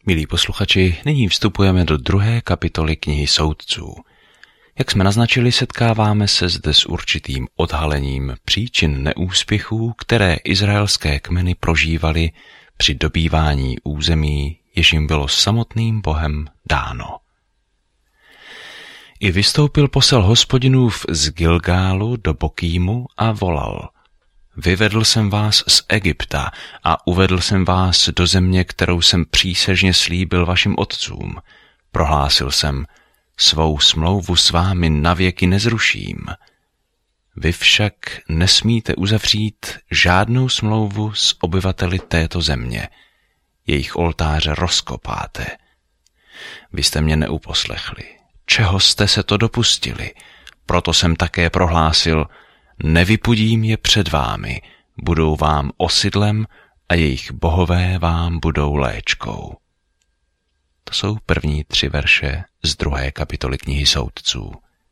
Milí posluchači, nyní vstupujeme do 2. kapitoly knihy Soudců. Jak jsme naznačili, setkáváme se zde s určitým odhalením příčin neúspěchů, které izraelské kmeny prožívaly při dobývání území, jež jim bylo samotným Bohem dáno. I vystoupil posel Hospodinův z Gilgálu do Bokímu a volal: Vyvedl jsem vás z Egypta a uvedl jsem vás do země, kterou jsem přísežně slíbil vašim otcům. Prohlásil jsem: svou smlouvu s vámi navěky nezruším. Vy však nesmíte uzavřít žádnou smlouvu s obyvateli této země. Jejich oltáře rozkopáte. Vy jste mě neuposlechli. Čeho jste se to dopustili? Proto jsem také prohlásil: nevypudím je před vámi, budou vám osidlem a jejich bohové vám budou léčkou. To jsou první 3 verše z 2. kapitoly knihy Soudců.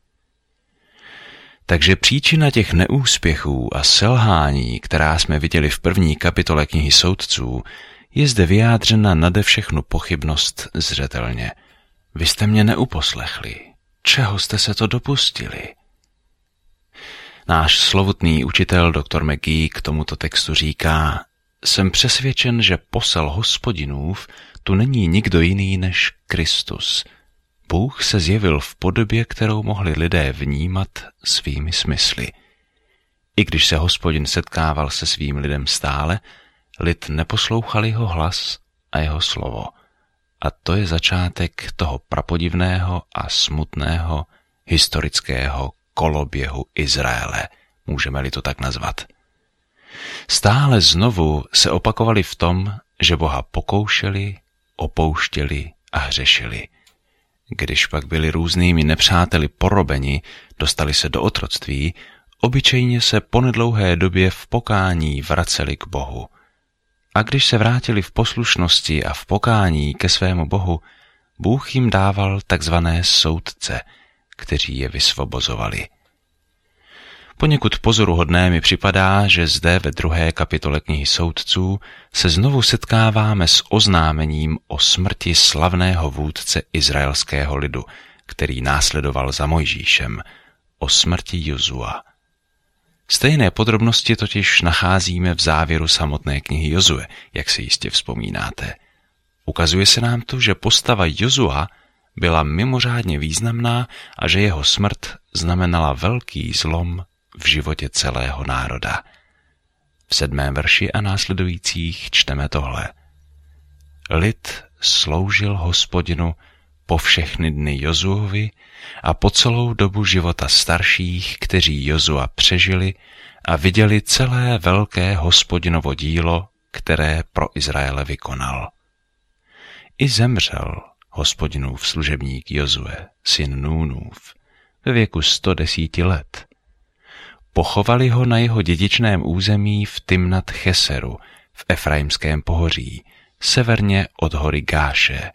Takže příčina těch neúspěchů a selhání, která jsme viděli v 1. kapitole knihy Soudců, je zde vyjádřena nade všechnu pochybnost zřetelně. Vy jste mě neuposlechli. Čeho jste se to dopustili? Náš slovutný učitel dr. McGee k tomuto textu říká: jsem přesvědčen, že posel Hospodinův tu není nikdo jiný než Kristus. Bůh se zjevil v podobě, kterou mohli lidé vnímat svými smysly. I když se Hospodin setkával se svým lidem stále, lid neposlouchal jeho hlas a jeho slovo. A to je začátek toho prapodivného a smutného historického koloběhu Izraele, můžeme-li to tak nazvat. Stále znovu se opakovali v tom, že Boha pokoušeli, opouštěli a hřešili. Když pak byli různými nepřáteli porobeni, dostali se do otroctví, obyčejně se po nedlouhé době v pokání vraceli k Bohu. A když se vrátili v poslušnosti a v pokání ke svému Bohu, Bůh jim dával takzvané soudce, kteří je vysvobozovali. Poněkud pozoruhodné mi připadá, že zde ve 2. kapitole knihy Soudců se znovu setkáváme s oznámením o smrti slavného vůdce izraelského lidu, který následoval za Mojžíšem, o smrti Jozua. Stejné podrobnosti totiž nacházíme v závěru samotné knihy Jozue, jak si jistě vzpomínáte. Ukazuje se nám tu, že postava Jozua byla mimořádně významná a že jeho smrt znamenala velký zlom v životě celého národa. V 7. verši a následujících čteme tohle: Lid sloužil Hospodinu po všechny dny Jozuovi a po celou dobu života starších, kteří Jozua přežili a viděli celé velké Hospodinovo dílo, které pro Izraele vykonal. I zemřel Hospodinův služebník Jozue, syn Núnův, ve věku 110 let. Pochovali ho na jeho dědičném území v Timnat Cheseru v Efraimském pohoří, severně od hory Gáše.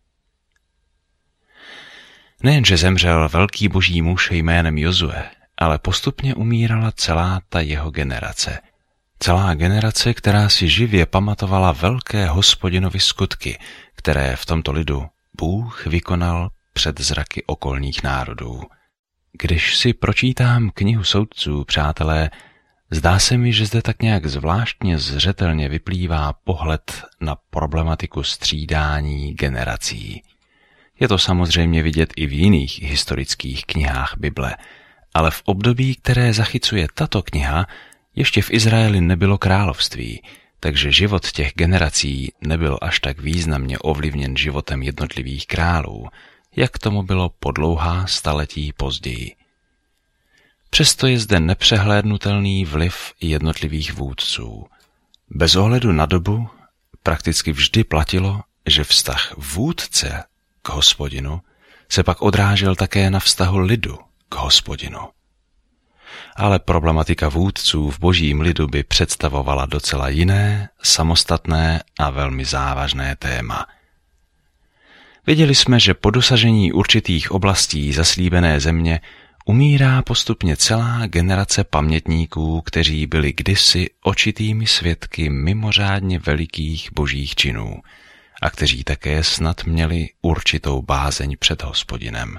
Nejenže zemřel velký boží muž jménem Jozue, ale postupně umírala celá ta jeho generace. Celá generace, která si živě pamatovala velké Hospodinovy skutky, které v tomto lidu Bůh vykonal před zraky okolních národů. Když si pročítám knihu Soudců, přátelé, zdá se mi, že zde tak nějak zvláštně zřetelně vyplývá pohled na problematiku střídání generací. Je to samozřejmě vidět i v jiných historických knihách Bible, ale v období, které zachycuje tato kniha, ještě v Izraeli nebylo království, takže život těch generací nebyl až tak významně ovlivněn životem jednotlivých králů, jak tomu bylo po dlouhá staletí později. Přesto je zde nepřehlédnutelný vliv jednotlivých vůdců. Bez ohledu na dobu prakticky vždy platilo, že vztah vůdce k Hospodinu se pak odrážel také na vztahu lidu k Hospodinu. Ale problematika vůdců v božím lidu by představovala docela jiné, samostatné a velmi závažné téma. Viděli jsme, že po dosažení určitých oblastí zaslíbené země umírá postupně celá generace pamětníků, kteří byli kdysi očitými svědky mimořádně velikých božích činů a kteří také snad měli určitou bázeň před Hospodinem.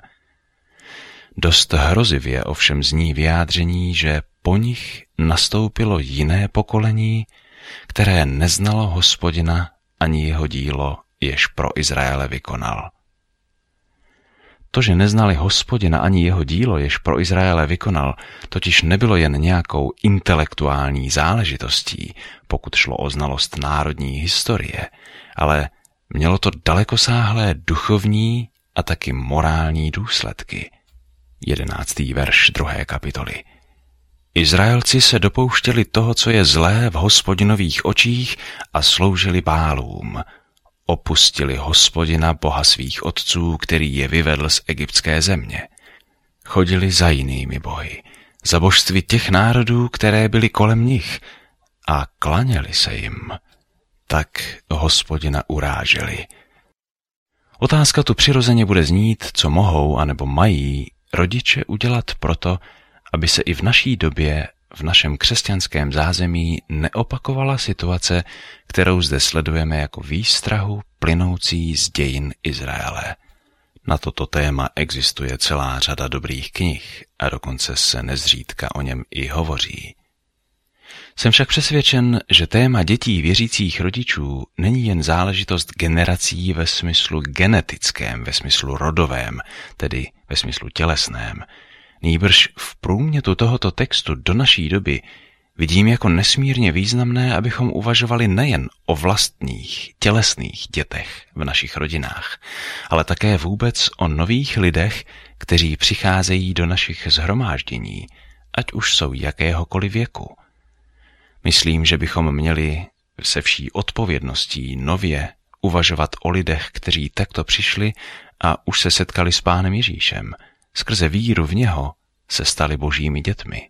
Dost hrozivě ovšem zní vyjádření, že po nich nastoupilo jiné pokolení, které neznalo Hospodina ani jeho dílo, jež pro Izraele vykonal. To, že neznali Hospodina ani jeho dílo, jež pro Izraele vykonal, totiž nebylo jen nějakou intelektuální záležitostí, pokud šlo o znalost národní historie, ale mělo to dalekosáhlé duchovní a taky morální důsledky. 11. verš 2. kapitoly. Izraelci se dopouštěli toho, co je zlé v Hospodinových očích a sloužili Bálům. Opustili Hospodina, Boha svých otců, který je vyvedl z egyptské země. Chodili za jinými bohy, za božství těch národů, které byly kolem nich, a klaněli se jim. Tak Hospodina uráželi. Otázka tu přirozeně bude znít, co mohou anebo mají rodiče udělat proto, aby se i v naší době, v našem křesťanském zázemí neopakovala situace, kterou zde sledujeme jako výstrahu plynoucí z dějin Izraele. Na toto téma existuje celá řada dobrých knih a dokonce se nezřídka o něm i hovoří. Jsem však přesvědčen, že téma dětí věřících rodičů není jen záležitost generací ve smyslu genetickém, ve smyslu rodovém, tedy ve smyslu tělesném. Nýbrž v průmětu tohoto textu do naší doby vidím jako nesmírně významné, abychom uvažovali nejen o vlastních, tělesných dětech v našich rodinách, ale také vůbec o nových lidech, kteří přicházejí do našich shromáždění, ať už jsou jakéhokoliv věku. Myslím, že bychom měli se vší odpovědností nově uvažovat o lidech, kteří takto přišli a už se setkali s Pánem Ježíšem. Skrze víru v něho se stali božími dětmi.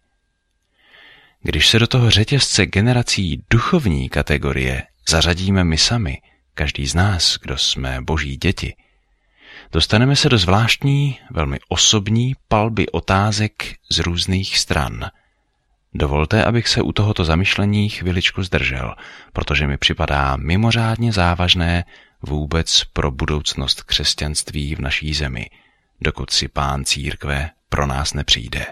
Když se do toho řetězce generací duchovní kategorie zařadíme my sami, každý z nás, kdo jsme boží děti, dostaneme se do zvláštní, velmi osobní palby otázek z různých stran. Dovolte, abych se u tohoto zamyšlení chviličku zdržel, protože mi připadá mimořádně závažné vůbec pro budoucnost křesťanství v naší zemi, dokud si Pán církve pro nás nepřijde.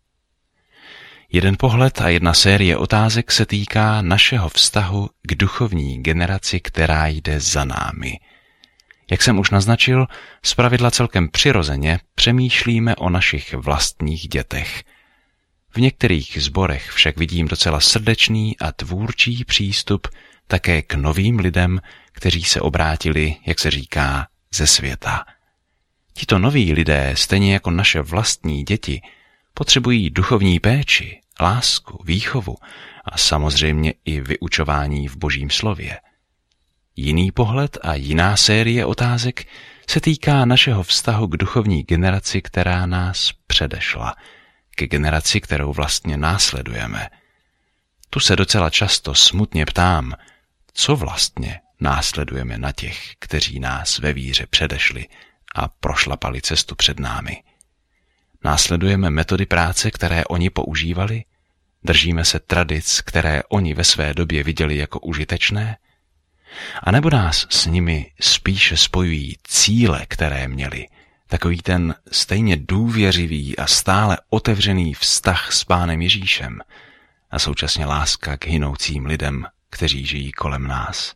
Jeden pohled a jedna série otázek se týká našeho vztahu k duchovní generaci, která jde za námi. Jak jsem už naznačil, zpravidla celkem přirozeně přemýšlíme o našich vlastních dětech. V některých sborech však vidím docela srdečný a tvůrčí přístup také k novým lidem, kteří se obrátili, jak se říká, ze světa. Tito noví lidé, stejně jako naše vlastní děti, potřebují duchovní péči, lásku, výchovu a samozřejmě i vyučování v Božím slově. Jiný pohled a jiná série otázek se týká našeho vztahu k duchovní generaci, která nás předešla, ke generaci, kterou vlastně následujeme. Tu se docela často smutně ptám, co vlastně následujeme na těch, kteří nás ve víře předešli a prošlapali cestu před námi. Následujeme metody práce, které oni používali? Držíme se tradic, které oni ve své době viděli jako užitečné? A nebo nás s nimi spíše spojují cíle, které měli, takový ten stejně důvěřivý a stále otevřený vztah s Pánem Ježíšem a současně láska k hynoucím lidem, kteří žijí kolem nás?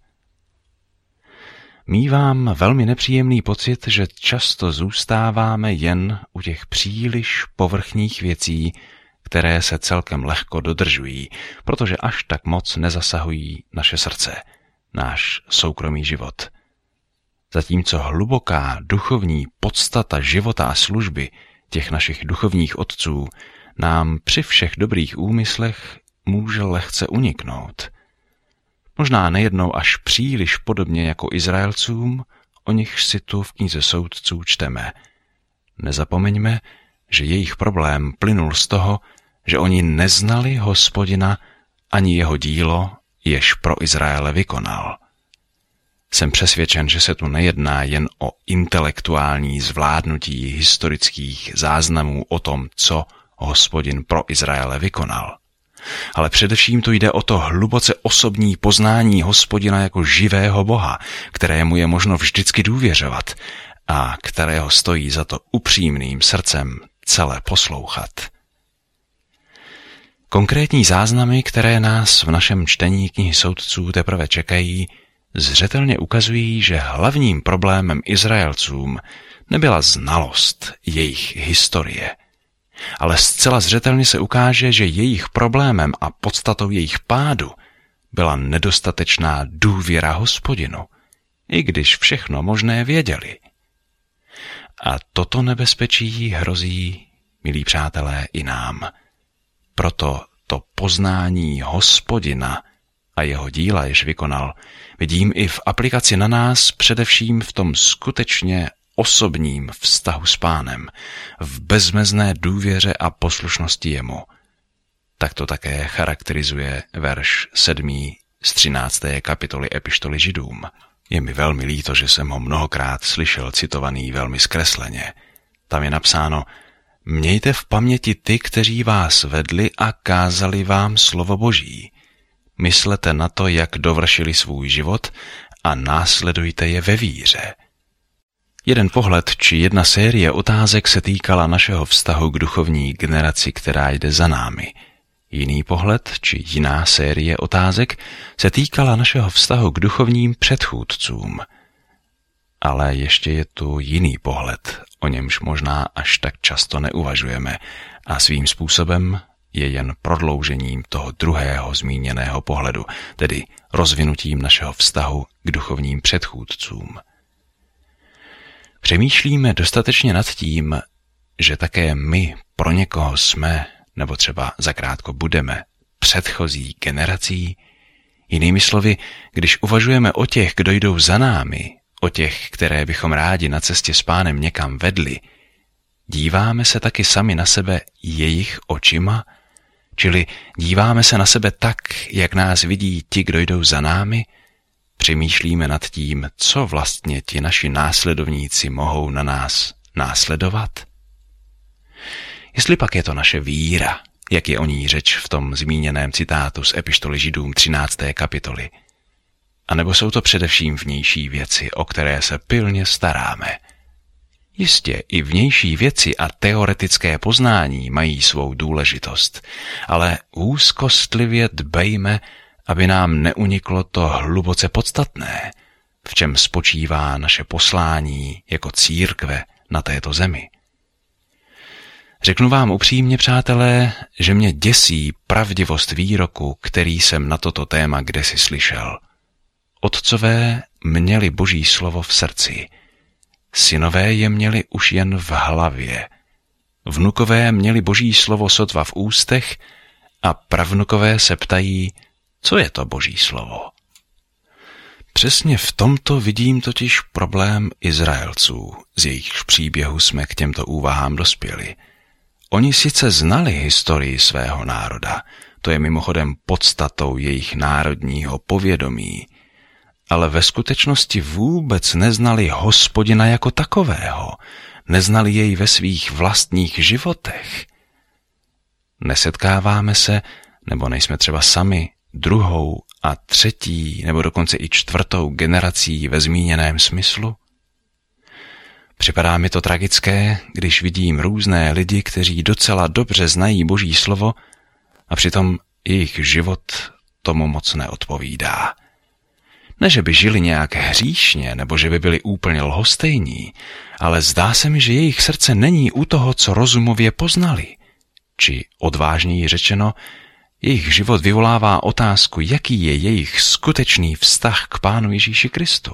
Mívám velmi nepříjemný pocit, že často zůstáváme jen u těch příliš povrchních věcí, které se celkem lehko dodržují, protože až tak moc nezasahují naše srdce, náš soukromý život. Zatímco hluboká duchovní podstata života a služby těch našich duchovních otců nám při všech dobrých úmyslech může lehce uniknout. Možná nejednou až příliš podobně jako Izraelcům, o nichž si tu v knize Soudců čteme. Nezapomeňme, že jejich problém plynul z toho, že oni neznali Hospodina ani jeho dílo, jež pro Izraele vykonal. Jsem přesvědčen, že se tu nejedná jen o intelektuální zvládnutí historických záznamů o tom, co Hospodin pro Izraele vykonal, ale především tu jde o to hluboce osobní poznání Hospodina jako živého Boha, kterému je možno vždycky důvěřovat a kterého stojí za to upřímným srdcem celé poslouchat. Konkrétní záznamy, které nás v našem čtení knihy Soudců teprve čekají, zřetelně ukazují, že hlavním problémem Izraelcům nebyla znalost jejich historie, ale zcela zřetelně se ukáže, že jejich problémem a podstatou jejich pádu byla nedostatečná důvěra Hospodinu, i když všechno možné věděli. A toto nebezpečí hrozí, milí přátelé, i nám. Proto to poznání Hospodina a jeho díla, jež vykonal, vidím i v aplikaci na nás, především v tom skutečně osobním vztahu s Pánem, v bezmezné důvěře a poslušnosti jemu. Tak to také charakterizuje verš 7. z 13. kapitoly epištoly Židům. Je mi velmi líto, že jsem ho mnohokrát slyšel citovaný velmi zkresleně. Tam je napsáno: Mějte v paměti ty, kteří vás vedli a kázali vám slovo Boží. Myslete na to, jak dovršili svůj život a následujte je ve víře. Jeden pohled či jedna série otázek se týkala našeho vztahu k duchovní generaci, která jde za námi. Jiný pohled či jiná série otázek se týkala našeho vztahu k duchovním předchůdcům. Ale ještě je tu jiný pohled, o němž možná až tak často neuvažujeme a svým způsobem je jen prodloužením toho druhého zmíněného pohledu, tedy rozvinutím našeho vztahu k duchovním předchůdcům. Přemýšlíme dostatečně nad tím, že také my pro někoho jsme, nebo třeba zakrátko budeme, předchozí generací? Jinými slovy, když uvažujeme o těch, kdo jdou za námi, o těch, které bychom rádi na cestě s Pánem někam vedli, díváme se taky sami na sebe jejich očima? Čili díváme se na sebe tak, jak nás vidí ti, kdo jdou za námi? Přemýšlíme nad tím, co vlastně ti naši následovníci mohou na nás následovat? Jestli pak je to naše víra, jak je o ní řeč v tom zmíněném citátu z epištoly Židům 13. kapitoly, anebo jsou to především vnější věci, o které se pilně staráme. Jistě i vnější věci a teoretické poznání mají svou důležitost, ale úzkostlivě dbejme, aby nám neuniklo to hluboce podstatné, v čem spočívá naše poslání jako církve na této zemi. Řeknu vám upřímně, přátelé, že mě děsí pravdivost výroku, který jsem na toto téma kdesi slyšel. Otcové měli Boží slovo v srdci, synové je měli už jen v hlavě, vnukové měli Boží slovo sotva v ústech a pravnukové se ptají, co je to Boží slovo. Přesně v tomto vidím totiž problém Izraelců, z jejichž příběhu jsme k těmto úvahám dospěli. Oni sice znali historii svého národa, to je mimochodem podstatou jejich národního povědomí, ale ve skutečnosti vůbec neznali Hospodina jako takového, neznali jej ve svých vlastních životech. Nesetkáváme se, nebo nejsme třeba sami, druhou a třetí, nebo dokonce i čtvrtou generací ve zmíněném smyslu? Připadá mi to tragické, když vidím různé lidi, kteří docela dobře znají Boží slovo a přitom jejich život tomu moc neodpovídá. Ne, že by žili nějak hříšně, nebo že by byli úplně lhostejní, ale zdá se mi, že jejich srdce není u toho, co rozumově poznali. Či odvážněji řečeno, jejich život vyvolává otázku, jaký je jejich skutečný vztah k Pánu Ježíši Kristu.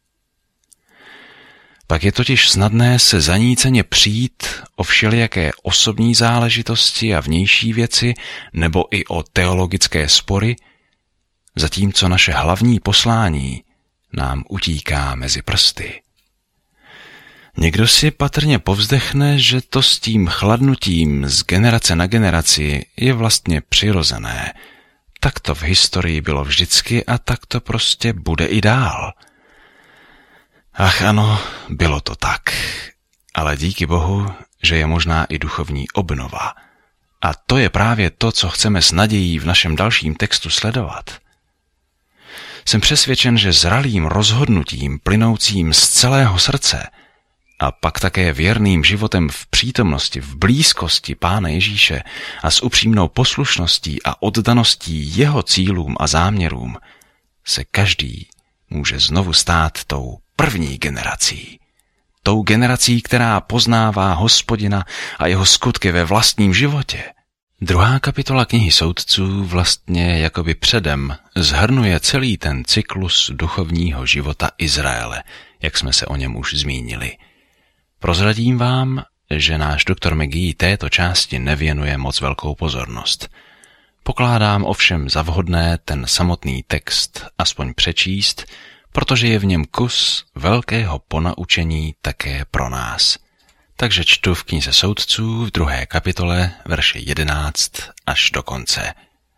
Pak je totiž snadné se zaníceně přijít o všelijaké osobní záležitosti a vnější věci nebo i o teologické spory, zatímco naše hlavní poslání nám utíká mezi prsty. Někdo si patrně povzdechne, že to s tím chladnutím z generace na generaci je vlastně přirozené. Tak to v historii bylo vždycky a tak to prostě bude i dál. Ach ano, bylo to tak, ale díky Bohu, že je možná i duchovní obnova. A to je právě to, co chceme s nadějí v našem dalším textu sledovat. Jsem přesvědčen, že zralým rozhodnutím plynoucím z celého srdce a pak také věrným životem v přítomnosti, v blízkosti Pána Ježíše a s upřímnou poslušností a oddaností jeho cílům a záměrům se každý může znovu stát tou první generací. Tou generací, která poznává Hospodina a jeho skutky ve vlastním životě. 2. kapitola knihy Soudců vlastně jakoby předem shrnuje celý ten cyklus duchovního života Izraele, jak jsme se o něm už zmínili. Prozradím vám, že náš doktor McGee této části nevěnuje moc velkou pozornost. Pokládám ovšem za vhodné ten samotný text aspoň přečíst, protože je v něm kus velkého ponaučení také pro nás. Takže čtu v knize Soudců v 2. kapitole verše 11 až do konce.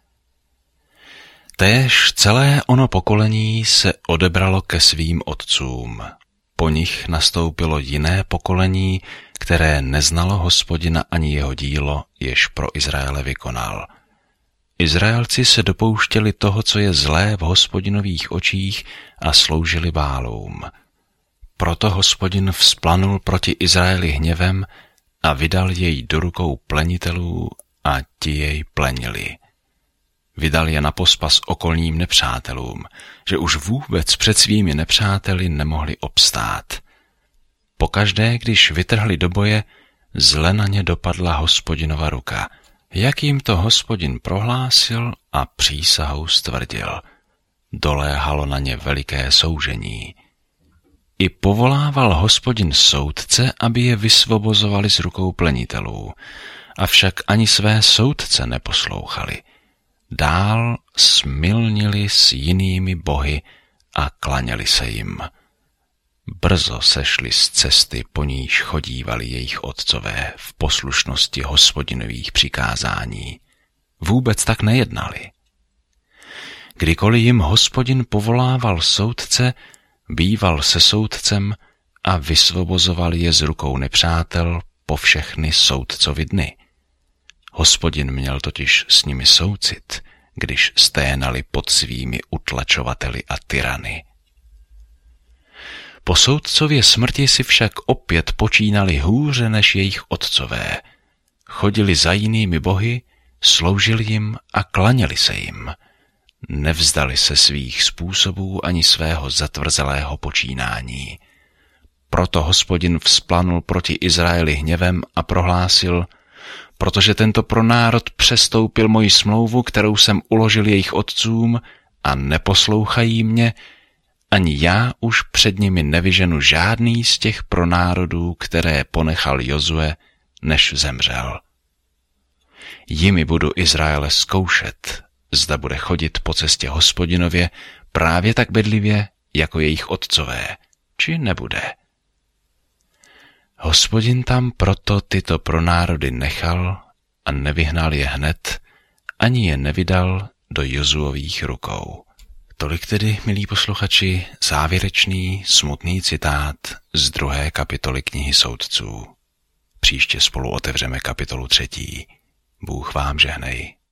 Též celé ono pokolení se odebralo ke svým otcům. Po nich nastoupilo jiné pokolení, které neznalo Hospodina ani jeho dílo, jež pro Izraele vykonal. Izraelci se dopouštěli toho, co je zlé v Hospodinových očích a sloužili Bálům. Proto Hospodin vzplanul proti Izraeli hněvem a vydal jej do rukou plenitelů a ti jej plenili. Vydal je na pospas okolním nepřátelům, že už vůbec před svými nepřáteli nemohli obstát. Pokaždé, když vytrhli do boje, zle na ně dopadla Hospodinova ruka, jak jim to Hospodin prohlásil a přísahou stvrdil. Doléhalo na ně veliké soužení. I povolával Hospodin soudce, aby je vysvobozovali z rukou plenitelů, avšak ani své soudce neposlouchali. Dál smilnili s jinými bohy a klaněli se jim. Brzo sešli z cesty, po níž chodívali jejich otcové v poslušnosti Hospodinových přikázání. Vůbec tak nejednali. Kdykoliv jim Hospodin povolával soudce, býval se soudcem a vysvobozoval je z rukou nepřátel po všechny soudcovi dny. Hospodin měl totiž s nimi soucit, když sténali pod svými utlačovateli a tyrany. Po soudcově smrti si však opět počínali hůře než jejich otcové. Chodili za jinými bohy, sloužili jim a klaněli se jim. Nevzdali se svých způsobů ani svého zatvrzelého počínání. Proto Hospodin vzplanul proti Izraeli hněvem a prohlásil: protože tento pronárod přestoupil moji smlouvu, kterou jsem uložil jejich otcům, a neposlouchají mě, ani já už před nimi nevyženu žádný z těch pronárodů, které ponechal Jozue, než zemřel. Jimi budu Izraele zkoušet, zda bude chodit po cestě Hospodinově právě tak bedlivě, jako jejich otcové, či nebude. Hospodin tam proto tyto pronárody nechal a nevyhnal je hned, ani je nevydal do Jozuových rukou. Tolik tedy, milí posluchači, závěrečný, smutný citát z 2. kapitoly knihy Soudců. Příště spolu otevřeme kapitolu 3. Bůh vám žehnej.